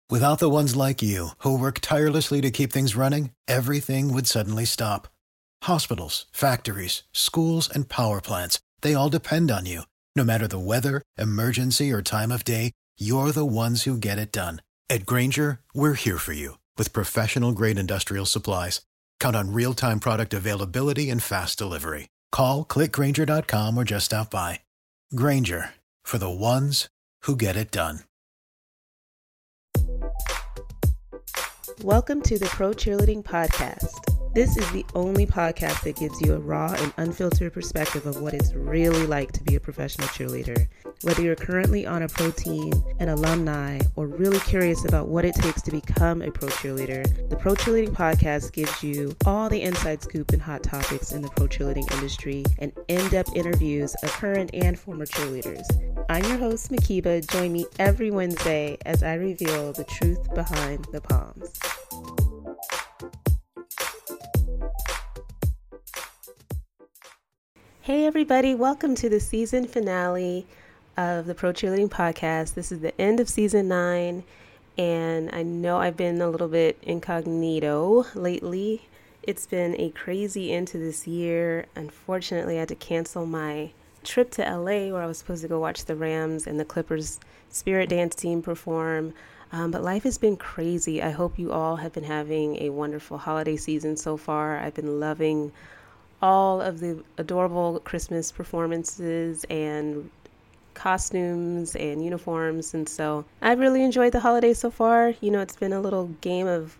Without the ones like you, who work tirelessly to keep things running, everything would suddenly stop. Hospitals, factories, schools, and power plants, they all depend on you. No matter the weather, emergency, or time of day, you're the ones who get it done. At Grainger, we're here for you with professional-grade industrial supplies. Count on real-time product availability and fast delivery. Call, click Grainger.com, or just stop by. Grainger, for the ones who get it done. Welcome to the Pro Cheerleading Podcast. This is the only podcast that gives you a raw and unfiltered perspective of what it's really like to be a professional cheerleader. Whether you're currently on a pro team, an alumni, or really curious about what it takes to become a pro cheerleader, the Pro Cheerleading Podcast gives you all the inside scoop and hot topics in the pro cheerleading industry and in-depth interviews of current and former cheerleaders. I'm your host, Makiba. Join me every Wednesday as I reveal the truth behind the poms. Hey everybody, welcome to the season finale of the Pro Cheerleading Podcast. This is the end of season 9, and I know I've been a little bit incognito lately. It's been a crazy end to this year. Unfortunately, I had to cancel my trip to LA where I was supposed to go watch the Rams and the Clippers Spirit Dance team perform. But life has been crazy. I hope you all have been having a wonderful holiday season so far. I've been loving all of the adorable Christmas performances and costumes and uniforms. And so I've really enjoyed the holidays so far. You know, it's been a little game of,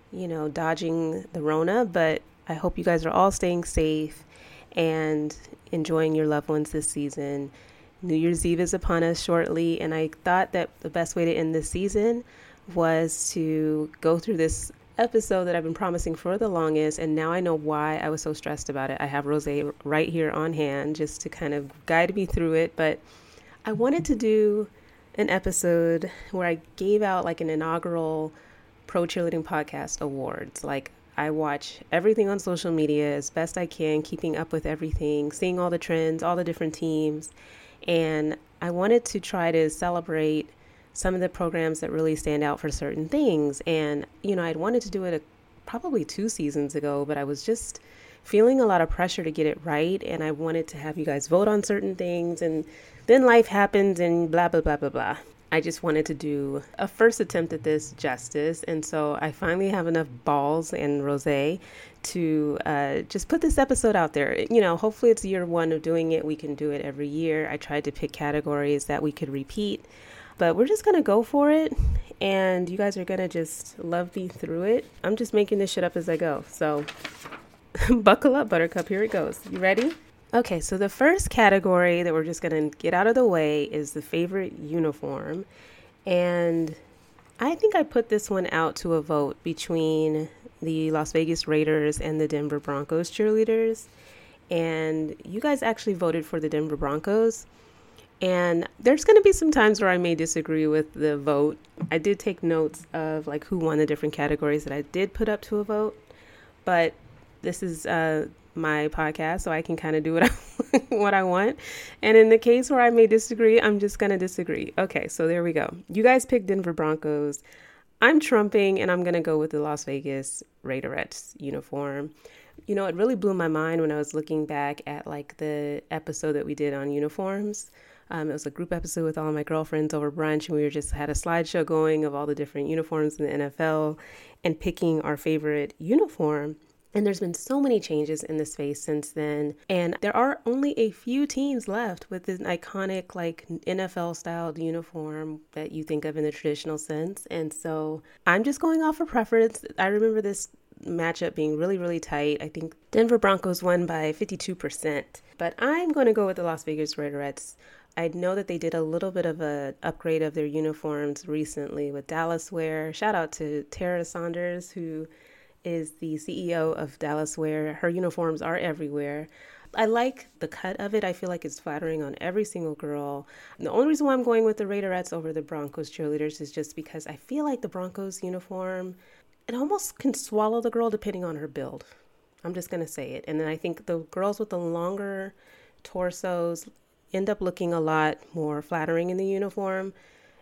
dodging the Rona, but I hope you guys are all staying safe and enjoying your loved ones this season. New Year's Eve is upon us shortly, and I thought that the best way to end this season was to go through this episode that I've been promising for the longest, and now I know why I was so stressed about it. I have Rose right here on hand just to kind of guide me through it, but I wanted to do an episode where I gave out like an inaugural Pro Cheerleading Podcast awards. Like, I watch everything on social media as best I can, keeping up with everything, seeing all the trends, all the different teams, and I wanted to try to celebrate some of the programs that really stand out for certain things. And, I'd wanted to do it probably 2 seasons ago, but I was just feeling a lot of pressure to get it right. And I wanted to have you guys vote on certain things. And then life happened and blah, blah, blah, blah, blah. I just wanted to do a first attempt at this justice. And so I finally have enough balls and rosé to just put this episode out there. Hopefully it's year 1 of doing it. We can do it every year. I tried to pick categories that we could repeat. But we're just going to go for it, and you guys are going to just love me through it. I'm just making this shit up as I go. So buckle up, Buttercup. Here it goes. You ready? Okay, so the first category that we're just going to get out of the way is the favorite uniform. And I think I put this one out to a vote between the Las Vegas Raiders and the Denver Broncos cheerleaders. And you guys actually voted for the Denver Broncos. And there's going to be some times where I may disagree with the vote. I did take notes of like who won the different categories that I did put up to a vote. But this is my podcast, so I can kind of do what I want. And in the case where I may disagree, I'm just going to disagree. Okay, so there we go. You guys picked Denver Broncos. I'm trumping, and I'm going to go with the Las Vegas Raiderettes uniform. It really blew my mind when I was looking back at like the episode that we did on uniforms. It was a group episode with all of my girlfriends over brunch, and we just had a slideshow going of all the different uniforms in the NFL and picking our favorite uniform. And there's been so many changes in the space since then. And there are only a few teams left with an iconic like NFL-styled uniform that you think of in the traditional sense. And so I'm just going off of preference. I remember this matchup being really, really tight. I think Denver Broncos won by 52%. But I'm going to go with the Las Vegas Raiderettes. I know that they did a little bit of an upgrade of their uniforms recently with Dallas Wear. Shout out to Tara Saunders, who is the CEO of Dallas Wear. Her uniforms are everywhere. I like the cut of it. I feel like it's flattering on every single girl. And the only reason why I'm going with the Raiderettes over the Broncos cheerleaders is just because I feel like the Broncos uniform, it almost can swallow the girl depending on her build. I'm just going to say it. And then I think the girls with the longer torsos end up looking a lot more flattering in the uniform.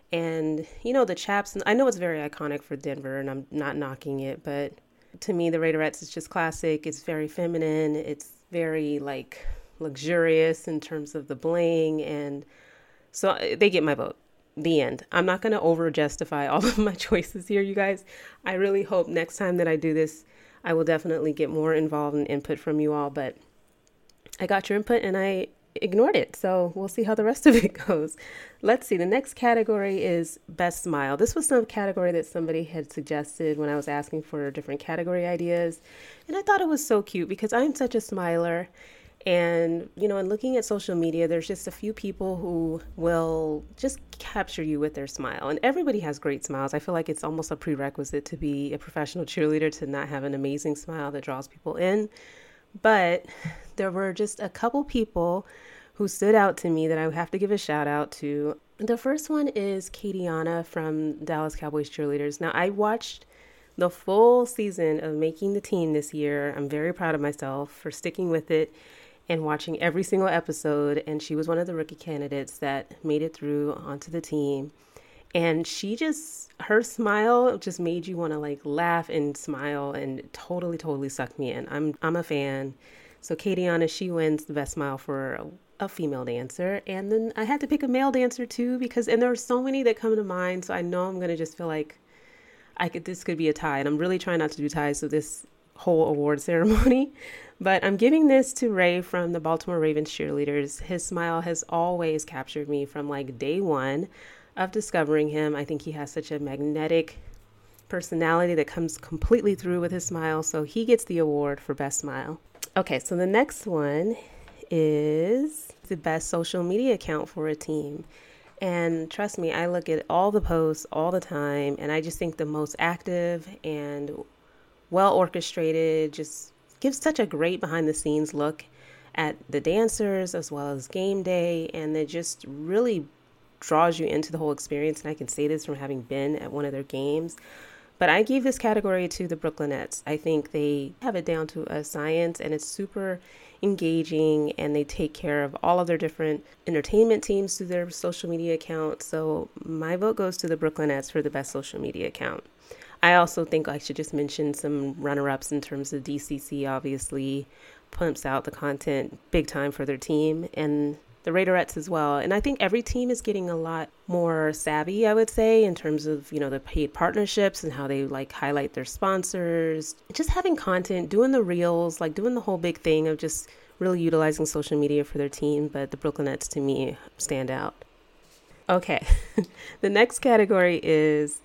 And, the Chaps, I know it's very iconic for Denver, and I'm not knocking it, but to me, the Raiderettes is just classic. It's very feminine. It's very, like, luxurious in terms of the bling. And so they get my vote. The end. I'm not going to over justify all of my choices here, you guys. I really hope next time that I do this, I will definitely get more involved in input from you all. But I got your input and I ignored it. So we'll see how the rest of it goes. Let's see. The next category is Best Smile. This was some category that somebody had suggested when I was asking for different category ideas. And I thought it was so cute because I'm such a smiler. And, in looking at social media, there's just a few people who will just capture you with their smile. And everybody has great smiles. I feel like it's almost a prerequisite to be a professional cheerleader to not have an amazing smile that draws people in. But there were just a couple people who stood out to me that I would have to give a shout out to. The first one is Katiana from Dallas Cowboys Cheerleaders. Now, I watched the full season of Making the Team this year. I'm very proud of myself for sticking with it and watching every single episode. And she was one of the rookie candidates that made it through onto the team. And her smile just made you want to like laugh and smile and totally sucked me in. I'm a fan. So Katiana, she wins the best smile for a female dancer. And then I had to pick a male dancer too, and there are so many that come to mind. So I know I'm going to just feel like this could be a tie. And I'm really trying not to do ties with this whole award ceremony. But I'm giving this to Ray from the Baltimore Ravens Cheerleaders. His smile has always captured me from like day one of discovering him. I think he has such a magnetic personality that comes completely through with his smile. So he gets the award for Best Smile. Okay, so the next one is the best social media account for a team. And trust me, I look at all the posts all the time, and I just think the most active and well orchestrated just gives such a great behind the scenes look at the dancers as well as game day, and it just really draws you into the whole experience. And I can say this from having been at one of their games. But I gave this category to the Brooklynettes. I think they have it down to a science, and it's super engaging, and they take care of all of their different entertainment teams through their social media accounts. So my vote goes to the Brooklynettes for the best social media account. I also think I should just mention some runner-ups in terms of DCC, obviously pumps out the content big time for their team, and the Raiderettes as well. And I think every team is getting a lot more savvy, I would say, in terms of, the paid partnerships and how they like highlight their sponsors, just having content, doing the reels, like doing the whole big thing of just really utilizing social media for their team. But the Brooklynettes to me stand out. Okay. The next category is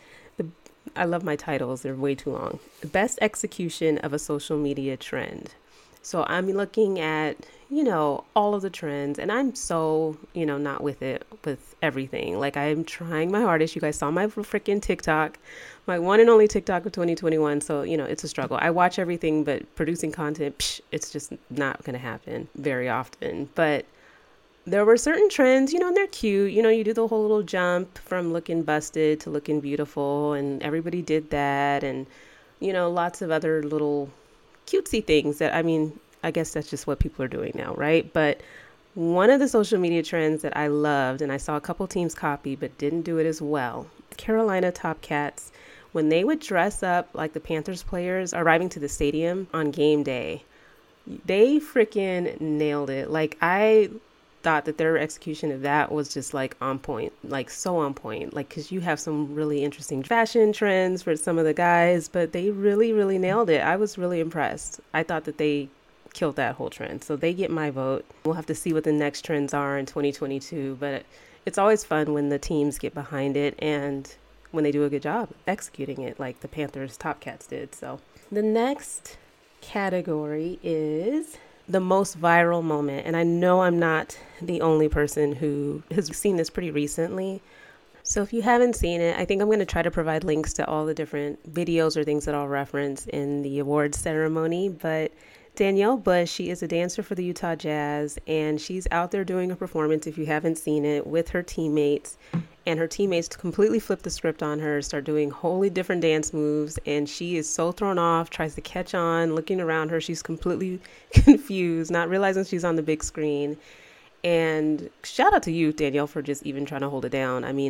I love my titles. They're way too long. The best execution of a social media trend. So I'm looking at, all of the trends, and I'm so, not with everything. Like, I'm trying my hardest. You guys saw my freaking TikTok, my one and only TikTok of 2021. So, it's a struggle. I watch everything, but producing content, it's just not going to happen very often. But there were certain trends, and they're cute. You do the whole little jump from looking busted to looking beautiful, and everybody did that. And, lots of other little cutesy things that, I guess that's just what people are doing now, right? But one of the social media trends that I loved, and I saw a couple teams copy but didn't do it as well, Carolina Top Cats, when they would dress up like the Panthers players arriving to the stadium on game day, they freaking nailed it. Like, I thought that their execution of that was just like on point, like so on point, like, because you have some really interesting fashion trends for some of the guys, but they really nailed it. I was really impressed. I thought that they killed that whole trend. So they get my vote. We'll have to see what the next trends are in 2022, but it's always fun when the teams get behind it and when they do a good job executing it like the Panthers Top Cats did. So the next category is the most viral moment. And I know I'm not the only person who has seen this pretty recently. So if you haven't seen it, I think I'm going to try to provide links to all the different videos or things that I'll reference in the awards ceremony. But Danielle Bush, she is a dancer for the Utah Jazz, and she's out there doing a performance, if you haven't seen it, with her teammates. And her teammates completely flip the script on her, start doing wholly different dance moves, and she is so thrown off, tries to catch on, looking around her. She's completely confused, not realizing she's on the big screen. And shout out to you, Danielle, for just even trying to hold it down.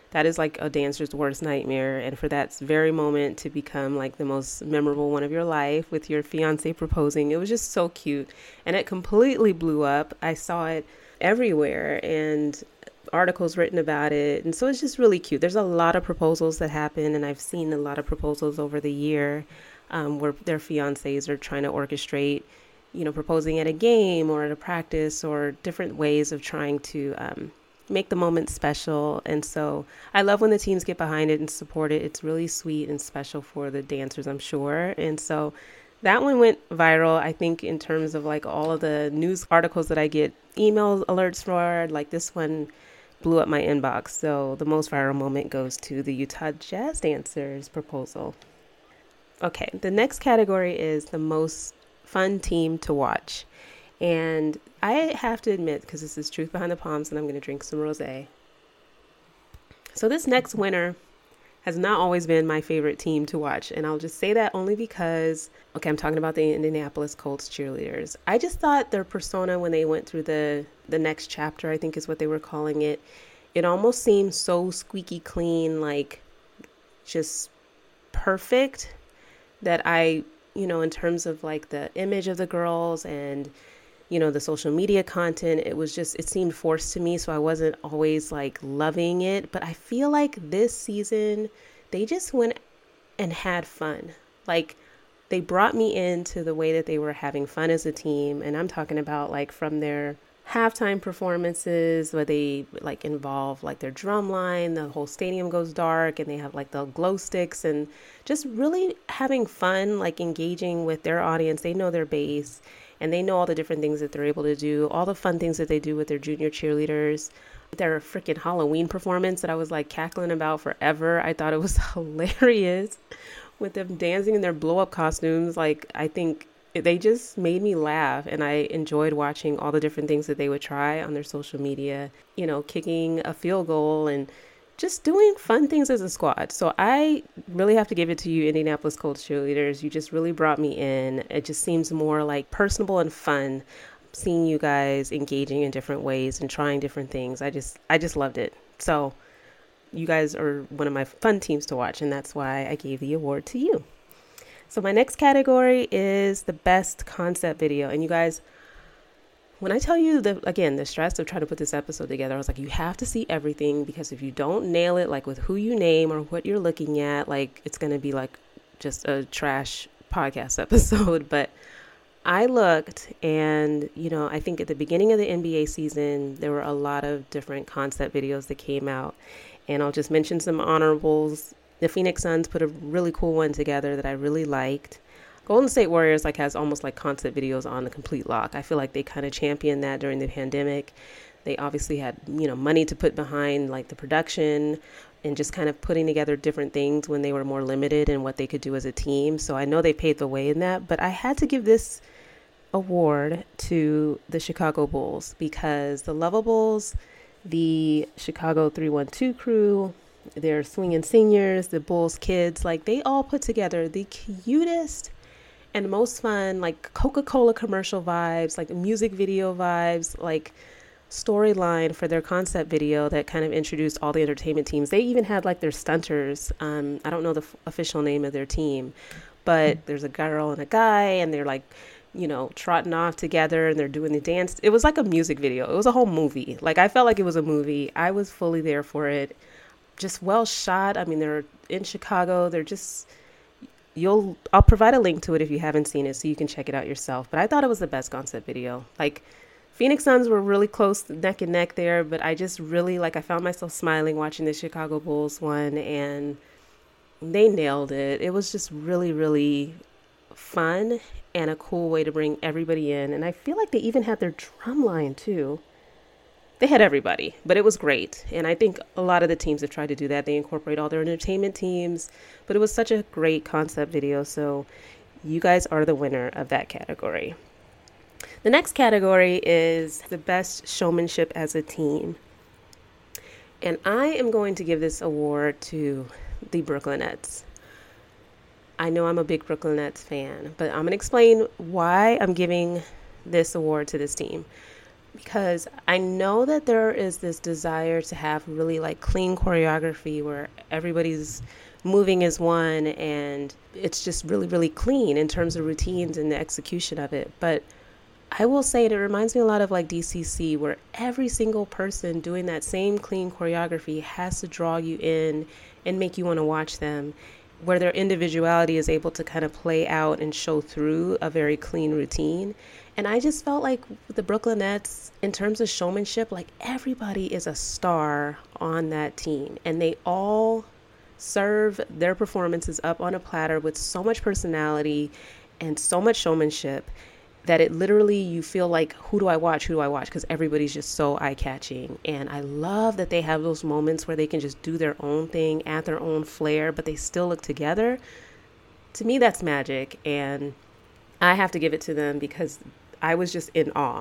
that is like a dancer's worst nightmare. And for that very moment to become like the most memorable one of your life with your fiance proposing, it was just so cute. And it completely blew up. I saw it everywhere and articles written about it. And so it's just really cute. There's a lot of proposals that happen, and I've seen a lot of proposals over the year where their fiancés are trying to orchestrate, proposing at a game or at a practice or different ways of trying to make the moment special. And so I love when the teams get behind it and support it. It's really sweet and special for the dancers, I'm sure. And so that one went viral, I think, in terms of like all of the news articles that I get email alerts for. Like this one blew up my inbox. So the most viral moment goes to the Utah Jazz Dancers proposal. Okay, the next category is the most fun team to watch. And I have to admit, because this is truth behind the palms, and I'm going to drink some rosé. So this next winner has not always been my favorite team to watch. And I'll just say that only because, I'm talking about the Indianapolis Colts cheerleaders. I just thought their persona when they went through the next chapter, I think is what they were calling it, it almost seemed so squeaky clean, like just perfect, that I, in terms of like the image of the girls and the social media content, it seemed forced to me. So I wasn't always like loving it. But I feel like this season, they just went and had fun. Like they brought me into the way that they were having fun as a team. And I'm talking about like from their halftime performances where they like involve like their drum line, the whole stadium goes dark and they have like the glow sticks and just really having fun, like engaging with their audience. They know their base. And they know all the different things that they're able to do, all the fun things that they do with their junior cheerleaders. Their freaking Halloween performance that I was like cackling about forever. I thought it was hilarious with them dancing in their blow-up costumes. Like, I think they just made me laugh. And I enjoyed watching all the different things that they would try on their social media, kicking a field goal and just doing fun things as a squad. So I really have to give it to you, Indianapolis Colts cheerleaders. You just really brought me in. It just seems more like personable and fun seeing you guys engaging in different ways and trying different things. I just loved it. So you guys are one of my fun teams to watch, and that's why I gave the award to you. So my next category is the best concept video. And you guys, when I tell you the stress of trying to put this episode together, I was like, you have to see everything, because if you don't nail it, like with who you name or what you're looking at, like it's going to be like just a trash podcast episode. But I looked and, I think at the beginning of the NBA season, there were a lot of different concept videos that came out, and I'll just mention some honorables. The Phoenix Suns put a really cool one together that I really liked. Golden State Warriors has almost like concept videos on the complete lock. I feel like they kind of championed that during the pandemic. They obviously had, money to put behind like the production and just kind of putting together different things when they were more limited in what they could do as a team. So I know they paved the way in that, but I had to give this award to the Chicago Bulls, because the Lovables, the Chicago 312 crew, their swinging seniors, the Bulls kids, like they all put together the cutest and most fun, like Coca-Cola commercial vibes, like music video vibes, like storyline for their concept video that kind of introduced all the entertainment teams. They even had like their stunters. I don't know the official name of their team, but there's a girl and a guy, and they're like, trotting off together and they're doing the dance. It was like a music video. It was a whole movie. Like I felt like it was a movie. I was fully there for it. Just well shot. I mean, they're in Chicago. They're just... I'll provide a link to it if you haven't seen it so you can check it out yourself. But I thought it was the best concept video. Like Phoenix Suns were really close neck and neck there, but I just really I found myself smiling watching the Chicago Bulls one, and they nailed it. It was just really, really fun and a cool way to bring everybody in. And I feel like they even had their drum line too. They had everybody, but it was great. And I think a lot of the teams have tried to do that. They incorporate all their entertainment teams, but it was such a great concept video. So you guys are the winner of that category. The next category is the best showmanship as a team. And I am going to give this award to the Brooklyn Nets. I know I'm a big Brooklyn Nets fan, but I'm going to explain why I'm giving this award to this team. because I know that there is this desire to have really like clean choreography where everybody's moving as one and it's just really, really clean in terms of routines and the execution of it. But I will say it reminds me a lot of like DCC, where every single person doing that same clean choreography has to draw you in and make you want to watch them, where their individuality is able to kind of play out and show through a very clean routine. And I just felt like with the Brooklyn Nets, in terms of showmanship, like everybody is a star on that team, and they all serve their performances up on a platter with so much personality and so much showmanship that it literally, you feel like, who do I watch? Who do I watch? Because everybody's just so eye-catching. And I love that they have those moments where they can just do their own thing, add their own flair, but they still look together. To me, that's magic. And I have to give it to them because I was just in awe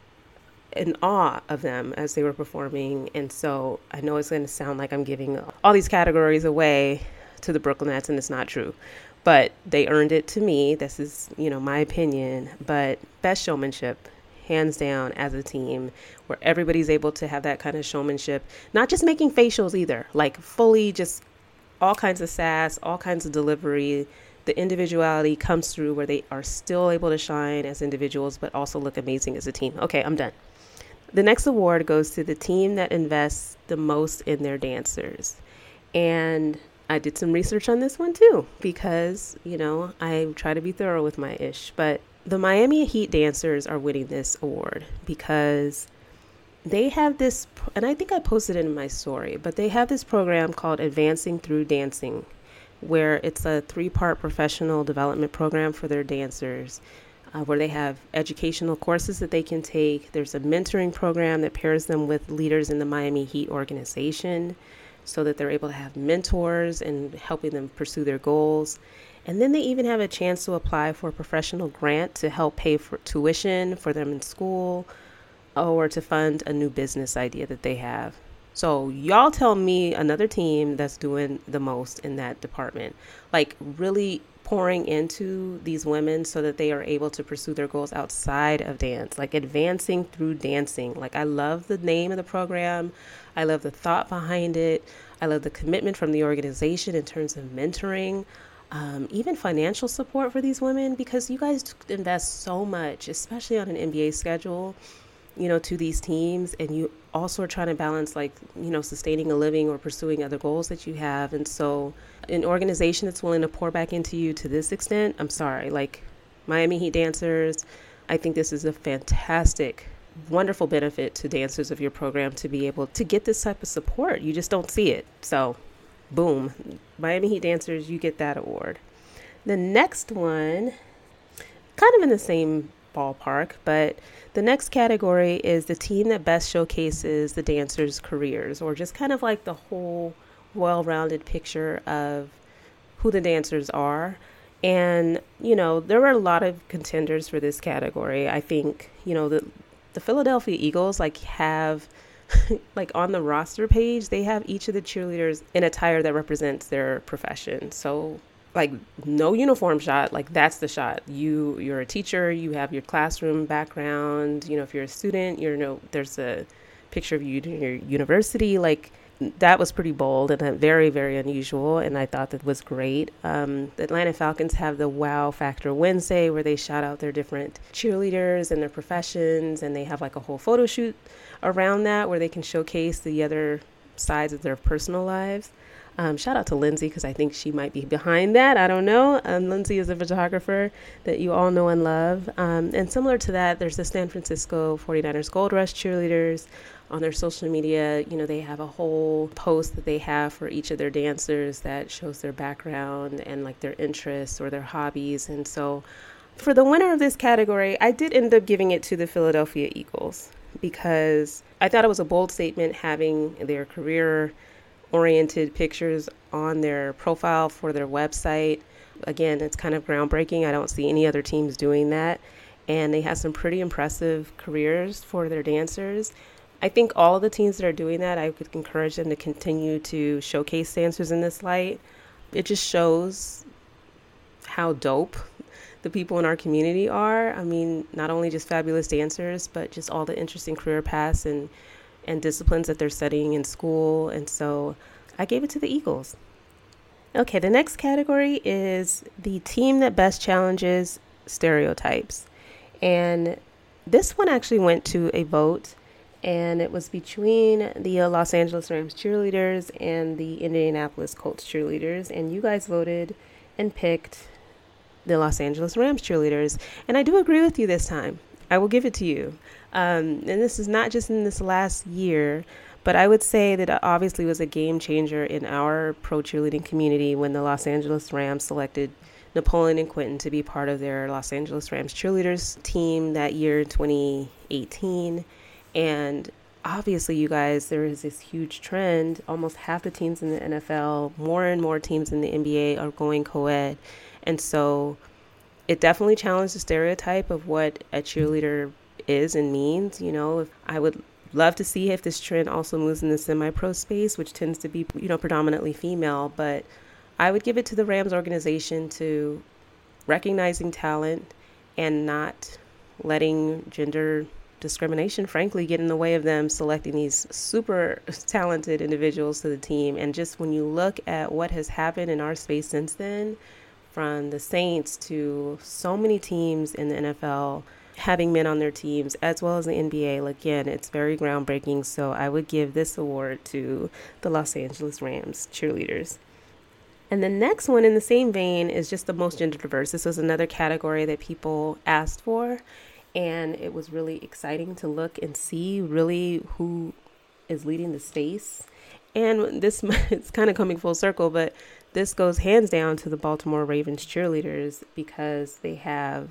of them as they were performing. And so I know it's going to sound like I'm giving all these categories away to the Brooklyn Nets, and it's not true. But they earned it to me. This is, my opinion. But best showmanship, hands down, as a team, where everybody's able to have that kind of showmanship. Not just making facials either, like fully just all kinds of sass, all kinds of delivery. The individuality comes through where they are still able to shine as individuals, but also look amazing as a team. Okay, I'm done. The next award goes to the team that invests the most in their dancers. And I did some research on this one too, because, I try to be thorough with my ish. But the Miami Heat dancers are winning this award because they have this, and I think I posted it in my story, but they have this program called Advancing Through Dancing, where it's a 3-part professional development program for their dancers, where they have educational courses that they can take. There's a mentoring program that pairs them with leaders in the Miami Heat organization, so that they're able to have mentors and helping them pursue their goals. And then they even have a chance to apply for a professional grant to help pay for tuition for them in school or to fund a new business idea that they have. So y'all tell me another team that's doing the most in that department, like really pouring into these women so that they are able to pursue their goals outside of dance, like advancing through dancing. Like, I love the name of the program. I love the thought behind it. I love the commitment from the organization in terms of mentoring, even financial support for these women, because you guys invest so much, especially on an NBA schedule, to these teams. And you also are trying to balance, like, sustaining a living or pursuing other goals that you have. And so an organization that's willing to pour back into you to this extent, I'm sorry, like Miami Heat dancers, I think this is a fantastic, wonderful benefit to dancers of your program to be able to get this type of support. You just don't see it. So boom, Miami Heat dancers, you get that award. The next one, kind of in the same ballpark, but the next category is the team that best showcases the dancers' careers, or just kind of like the whole well-rounded picture of who the dancers are. And, there were a lot of contenders for this category. I think, the Philadelphia Eagles have like on the roster page, they have each of the cheerleaders in attire that represents their profession. So like no uniform shot, like that's the shot. You're a teacher, you have your classroom background, if you're a student, there's a picture of you in your university. Like that was pretty bold and very, very unusual, and I thought that was great. The Atlanta Falcons have the Wow Factor Wednesday, where they shout out their different cheerleaders and their professions, and they have like a whole photo shoot around that where they can showcase the other sides of their personal lives. Shout out to Lindsay, because I think she might be behind that. I don't know. Lindsay is a photographer that you all know and love. And similar to that, there's the San Francisco 49ers Gold Rush cheerleaders. On their social media, they have a whole post that they have for each of their dancers that shows their background and like their interests or their hobbies. And so for the winner of this category, I did end up giving it to the Philadelphia Eagles, because I thought it was a bold statement having their career-oriented pictures on their profile for their website. Again, it's kind of groundbreaking. I don't see any other teams doing that. And they have some pretty impressive careers for their dancers. I think all of the teams that are doing that, I would encourage them to continue to showcase dancers in this light. It just shows how dope the people in our community are. I mean, not only just fabulous dancers, but just all the interesting career paths and disciplines that they're studying in school. And so I gave it to the Eagles. Okay, the next category is the team that best challenges stereotypes. And this one actually went to a vote, and it was between the Los Angeles Rams cheerleaders and the Indianapolis Colts cheerleaders. And you guys voted and picked the Los Angeles Rams cheerleaders. And I do agree with you this time. I will give it to you. And this is not just in this last year, but I would say that it obviously was a game changer in our pro cheerleading community when the Los Angeles Rams selected Napoleon and Quentin to be part of their Los Angeles Rams cheerleaders team that year in 2018. And obviously, you guys, there is this huge trend. Almost half the teams in the NFL, more and more teams in the NBA are going co-ed. And so it definitely challenged the stereotype of what a cheerleader is and means. You know, I would love to see if this trend also moves in the semi-pro space, which tends to be, predominantly female. But I would give it to the Rams organization to recognizing talent and not letting gender discrimination, frankly, get in the way of them selecting these super talented individuals to the team. And just when you look at what has happened in our space since then, from the Saints to so many teams in the NFL having men on their teams, as well as the NBA, again, it's very groundbreaking. So I would give this award to the Los Angeles Rams cheerleaders. And the next one in the same vein is just the most gender diverse. This was another category that people asked for. And it was really exciting to look and see really who is leading the space. And this it's kind of coming full circle, but this goes hands down to the Baltimore Ravens cheerleaders because they have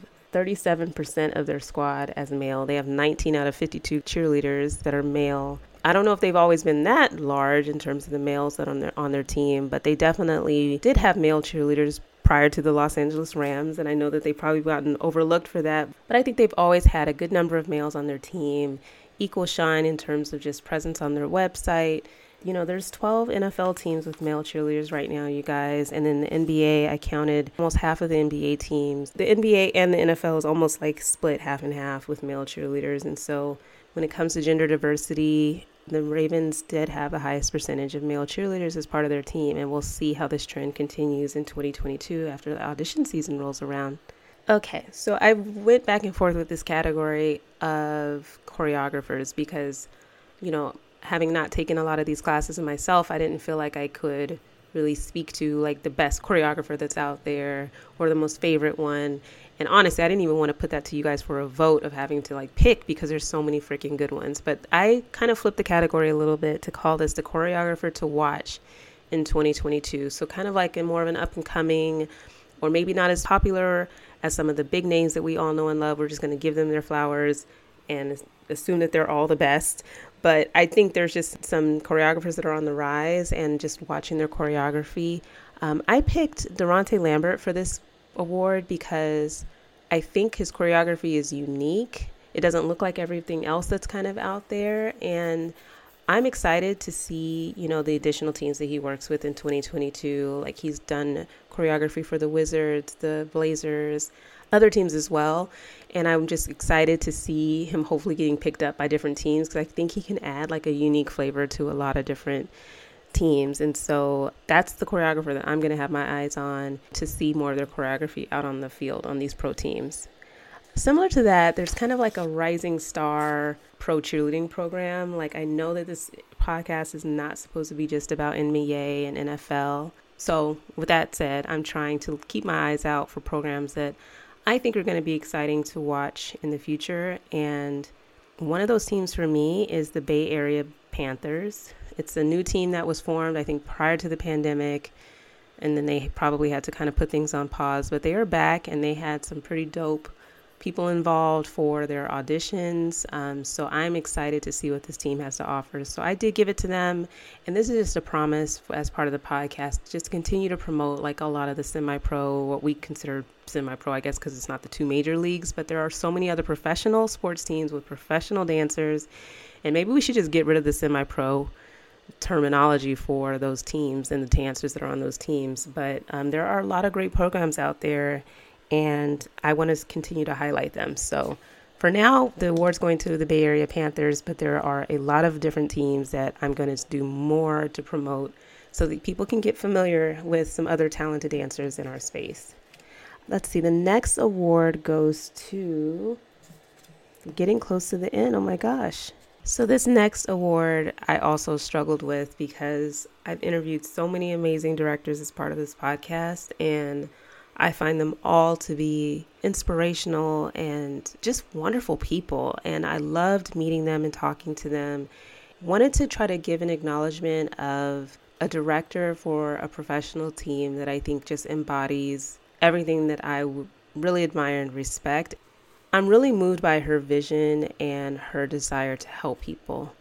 37% of their squad as male. They have 19 out of 52 cheerleaders that are male. I don't know if they've always been that large in terms of the males that are on their team, but they definitely did have male cheerleaders prior to the Los Angeles Rams, and I know that they've probably gotten overlooked for that, but I think they've always had a good number of males on their team, equal shine in terms of just presence on their website. There's 12 NFL teams with male cheerleaders right now, you guys, and in the NBA, I counted almost half of the NBA teams. The NBA and the NFL is almost like split half and half with male cheerleaders, and so when it comes to gender diversity, the Ravens did have the highest percentage of male cheerleaders as part of their team, and we'll see how this trend continues in 2022 after the audition season rolls around. Okay, so I went back and forth with this category of choreographers because, having not taken a lot of these classes myself, I didn't feel like I could really speak to like the best choreographer that's out there or the most favorite one. And honestly, I didn't even want to put that to you guys for a vote of having to like pick because there's so many freaking good ones. But I kind of flipped the category a little bit to call this the choreographer to watch in 2022. So kind of like a more of an up and coming, or maybe not as popular as some of the big names that we all know and love. We're just going to give them their flowers and assume that they're all the best. But I think there's just some choreographers that are on the rise, and just watching their choreography. I picked Durante Lambert for this award because I think his choreography is unique. It doesn't look like everything else that's kind of out there. And I'm excited to see, the additional teams that he works with in 2022. Like he's done choreography for the Wizards, the Blazers, other teams as well. And I'm just excited to see him hopefully getting picked up by different teams because I think he can add like a unique flavor to a lot of different teams. And so that's the choreographer that I'm going to have my eyes on to see more of their choreography out on the field on these pro teams. Similar to that, there's kind of like a rising star pro cheerleading program. Like I know that this podcast is not supposed to be just about NBA and NFL. So with that said, I'm trying to keep my eyes out for programs that I think are going to be exciting to watch in the future. And one of those teams for me is the Bay Area Panthers. It's a new team that was formed, I think, prior to the pandemic. And then they probably had to kind of put things on pause. But they are back, and they had some pretty dope people involved for their auditions. So I'm excited to see what this team has to offer. So I did give it to them. And this is just a promise as part of the podcast, just continue to promote like a lot of the semi-pro, what we consider semi-pro, I guess, because it's not the two major leagues, but there are so many other professional sports teams with professional dancers. And maybe we should just get rid of the semi-pro terminology for those teams and the dancers that are on those teams. But there are a lot of great programs out there. and I want to continue to highlight them. So for now, the award's going to the Bay Area Panthers, but there are a lot of different teams that I'm going to do more to promote so that people can get familiar with some other talented dancers in our space. Let's see, the next award goes to, getting close to the end, oh my gosh. So this next award I also struggled with because I've interviewed so many amazing directors as part of this podcast, and I find them all to be inspirational and just wonderful people. And I loved meeting them and talking to them. Wanted to try to give an acknowledgement of a director for a professional team that I think just embodies everything that I really admire and respect. I'm really moved by her vision and her desire to help people.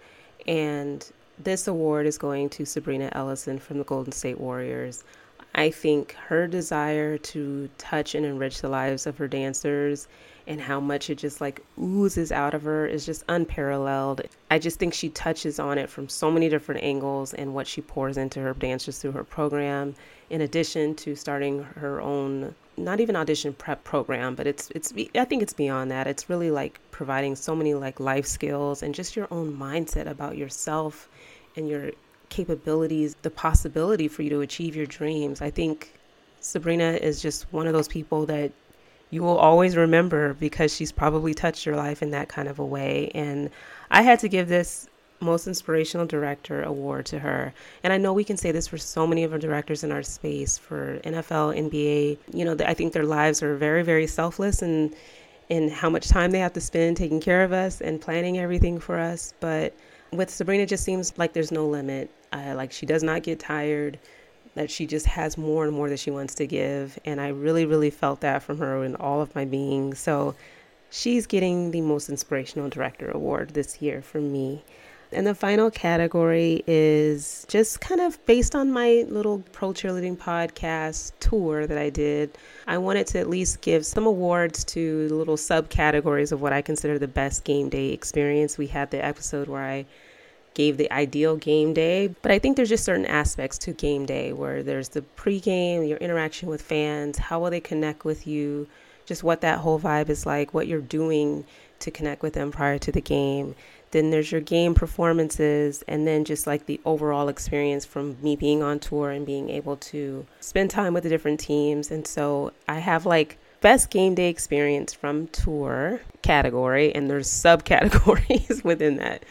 And this award is going to Sabrina Ellison from the Golden State Warriors. I think her desire to touch and enrich the lives of her dancers and how much it just like oozes out of her is just unparalleled. I just think she touches on it from so many different angles and what she pours into her dancers through her program, in addition to starting her own, not even audition prep program, but I think it's beyond that. It's really like providing so many like life skills and just your own mindset about yourself and your capabilities, the possibility for you to achieve your dreams. I think Sabrina is just one of those people that you will always remember because she's probably touched your life in that kind of a way. And I had to give this Most Inspirational Director award to her. And I know we can say this for so many of our directors in our space, for NFL, NBA. You know, I think their lives are very, very selfless and in how much time they have to spend taking care of us and planning everything for us. But with Sabrina, it just seems like there's no limit. Like she does not get tired, that she just has more and more that she wants to give. And I really, really felt that from her in all of my being. So she's getting the Most Inspirational Director award this year for me. And the final category is just kind of based on my little pro cheerleading podcast tour that I did. I wanted to at least give some awards to the little subcategories of what I consider the best game day experience. We had the episode where I gave the ideal game day, but I think there's just certain aspects to game day where there's the pregame, your interaction with fans, how will they connect with you, just what that whole vibe is like, what you're doing to connect with them prior to the game. Then there's your game performances, and then just like the overall experience from me being on tour and being able to spend time with the different teams. And so I have like best game day experience from tour category, and there's subcategories within that.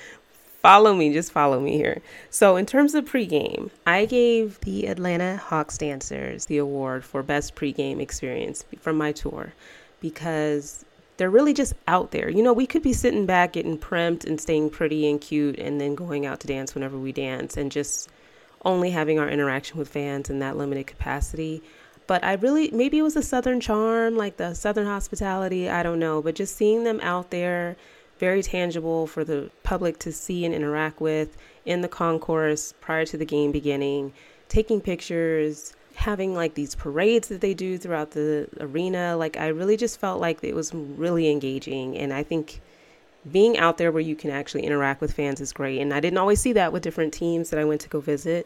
Just follow me here. So in terms of pregame, I gave the Atlanta Hawks dancers the award for best pregame experience from my tour because they're really just out there. You know, we could be sitting back getting primed and staying pretty and cute and then going out to dance whenever we dance and just only having our interaction with fans in that limited capacity. But maybe it was the Southern charm, like the Southern hospitality, I don't know, but just seeing them out there, very tangible for the public to see and interact with in the concourse prior to the game beginning, taking pictures, having like these parades that they do throughout the arena. Like I really just felt like it was really engaging. And I think being out there where you can actually interact with fans is great. And I didn't always see that with different teams that I went to go visit.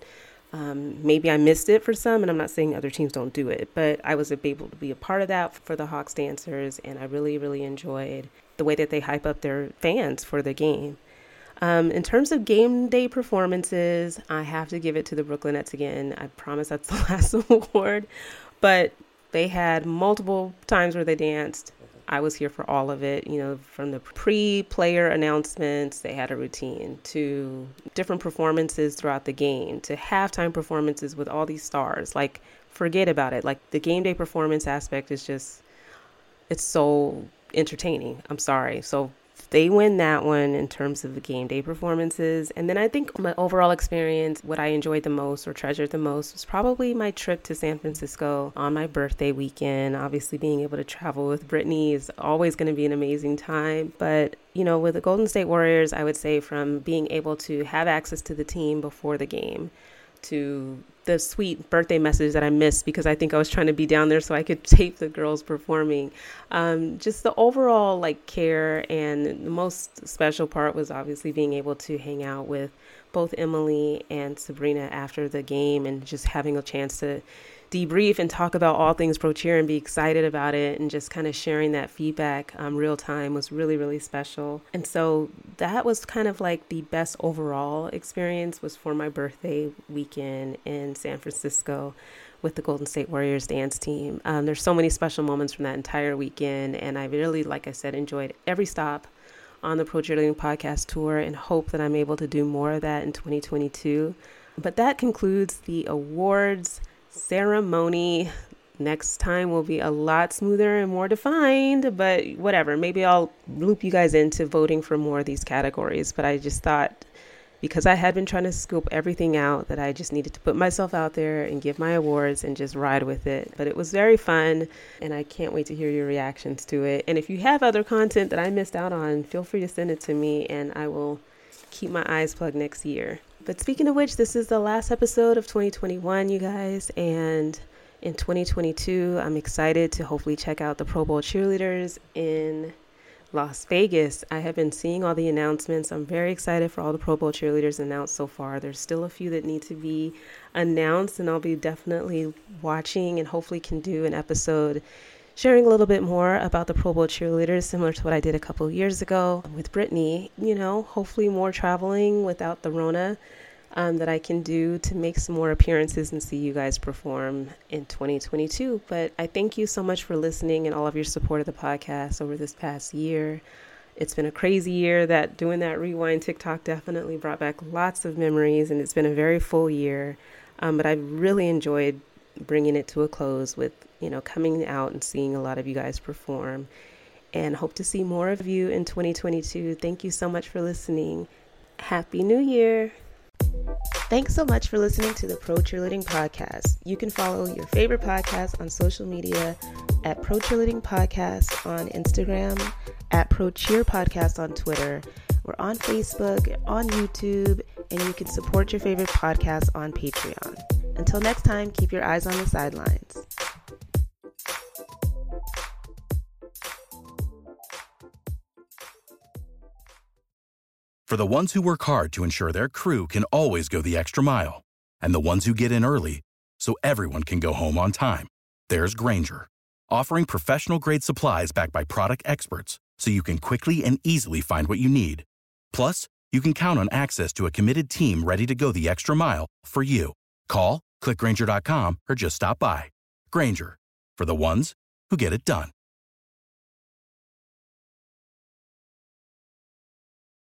Maybe I missed it for some, and I'm not saying other teams don't do it, but I was able to be a part of that for the Hawks dancers, and I really, really enjoyed the way that they hype up their fans for the game. In terms of game day performances, I have to give it to the Brooklyn Nets again. I promise that's the last award, but they had multiple times where they danced. I was here for all of it, you know, from the pre-player announcements, they had a routine, to different performances throughout the game, to halftime performances with all these stars. Like, forget about it. Like, the game day performance aspect is just, it's so entertaining. I'm sorry. So they win that one in terms of the game day performances. And then I think my overall experience, what I enjoyed the most or treasured the most was probably my trip to San Francisco on my birthday weekend. Obviously, being able to travel with Brittany is always going to be an amazing time. But, you know, with the Golden State Warriors, I would say from being able to have access to the team before the game to the sweet birthday message that I missed because I think I was trying to be down there so I could tape the girls performing. Just the overall like care, and the most special part was obviously being able to hang out with both Emily and Sabrina after the game and just having a chance to debrief and talk about all things Pro Cheer and be excited about it, and just kind of sharing that feedback real time was really, really special. And so that was kind of like the best overall experience was for my birthday weekend in San Francisco with the Golden State Warriors dance team. There's so many special moments from that entire weekend, and I really, like I said, enjoyed every stop on the Pro Cheerleading Podcast tour and hope that I'm able to do more of that in 2022. But that concludes the awards ceremony. Next time will be a lot smoother and more defined, but whatever. Maybe I'll loop you guys into voting for more of these categories. But I just thought, because I had been trying to scope everything out, that I just needed to put myself out there and give my awards and just ride with it. But it was very fun, and I can't wait to hear your reactions to it. And if you have other content that I missed out on, feel free to send it to me, and I will keep my eyes plugged next year. But speaking of which, this is the last episode of 2021, you guys, and in 2022, I'm excited to hopefully check out the Pro Bowl cheerleaders in Las Vegas. I have been seeing all the announcements. I'm very excited for all the Pro Bowl cheerleaders announced so far. There's still a few that need to be announced, and I'll be definitely watching and hopefully can do an episode sharing a little bit more about the Pro Bowl cheerleaders, similar to what I did a couple of years ago with Brittany. Hopefully more traveling without the Rona that I can do to make some more appearances and see you guys perform in 2022. But I thank you so much for listening and all of your support of the podcast over this past year. It's been a crazy year. Doing that rewind TikTok definitely brought back lots of memories, and it's been a very full year. But I've really enjoyed bringing it to a close with, coming out and seeing a lot of you guys perform, and hope to see more of you in 2022. Thank you so much for listening. Happy New Year. Thanks so much for listening to the Pro Cheerleading Podcast. You can follow your favorite podcast on social media at Pro Cheerleading Podcast on Instagram, at Pro Cheer Podcast on Twitter. We're on Facebook, on YouTube, and you can support your favorite podcast on Patreon. Until next time, keep your eyes on the sidelines. For the ones who work hard to ensure their crew can always go the extra mile, and the ones who get in early so everyone can go home on time, there's Grainger, offering professional-grade supplies backed by product experts so you can quickly and easily find what you need. Plus, you can count on access to a committed team ready to go the extra mile for you. Call, click Grainger.com, or just stop by. Grainger, for the ones who get it done.